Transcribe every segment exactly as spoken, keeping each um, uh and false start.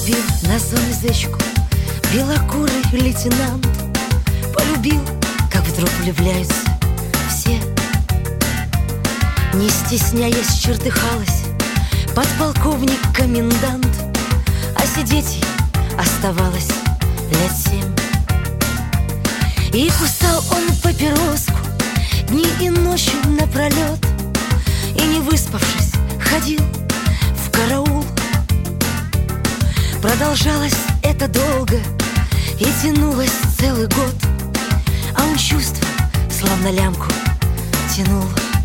Полюбил на зоне зечку белокурый лейтенант. Полюбил, как вдруг влюбляются все. Не стесняясь, чертыхалась подполковник-комендант, а сидеть ей оставалось лет семь. И кусал он папироску дни и ночи напролет, и, не выспавшись, ходил в караул. Продолжалось это долго и тянулось целый год, а он чувства словно лямку тянул.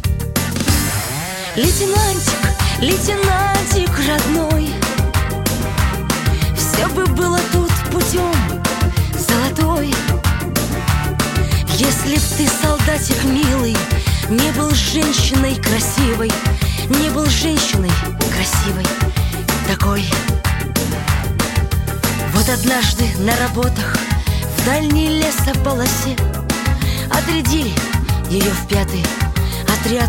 Лейтенантик, лейтенантик родной, все бы было тут путем золотой, если б ты, солдатик милый, не был женщиной красивой, не был женщиной красивой такой. Вот однажды на работах в дальней лесополосе отрядили ее в пятый отряд.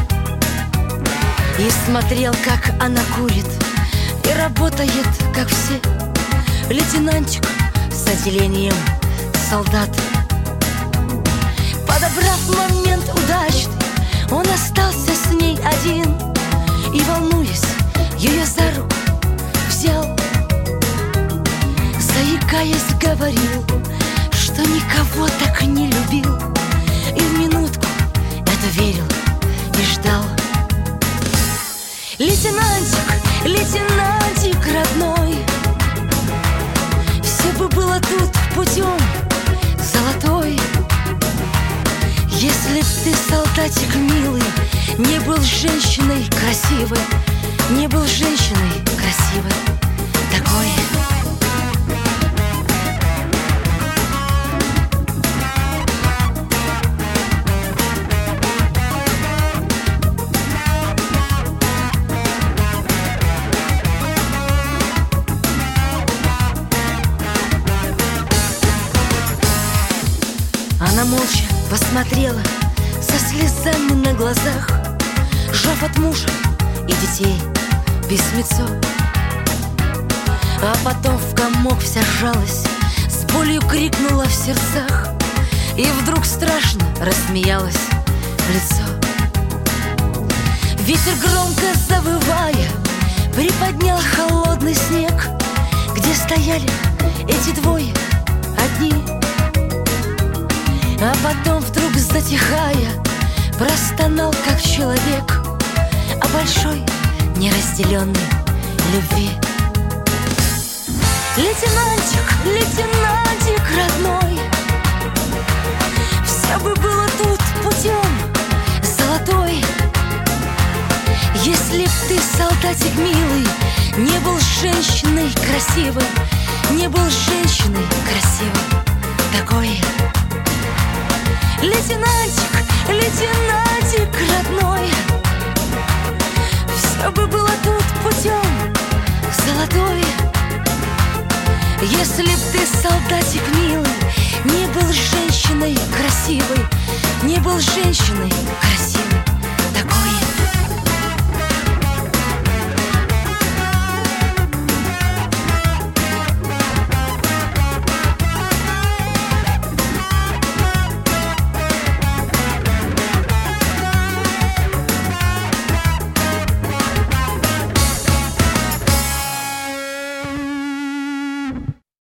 И смотрел, как она курит и работает, как все. Лейтенантик с отделением солдат. Подобрав момент удачный, он остался с ней один и, волнуясь, ее за руку взял. Заикаясь, говорил, что никого так не любил, и в минутку это верил и ждал. Лейтенантик, лейтенантик родной, все бы было тут путем золотой, если б ты, солдатик милый, не был женщиной красивой, не был женщиной красивой такой. Она молча посмотрела со слезами на глазах, сжав от мужа и детей письмецо. А потом в комок вся сжалась, с болью крикнула в сердцах и вдруг страшно рассмеялась в лицо. Ветер, громко завывая, приподнял холодный снег, где стояли эти двое одни. А потом вдруг, затихая, простонал, как человек, о большой неразделенной любви. Лейтенантик, лейтенантик родной, все бы было тут путем золотой, если б ты, солдатик милый, не был женщиной красивой, не был женщиной красивой такой. Лейтенантик, лейтенантик родной, все бы было тут путем золотой, если б ты, солдатик милый, не был женщиной красивой, не был женщиной красивой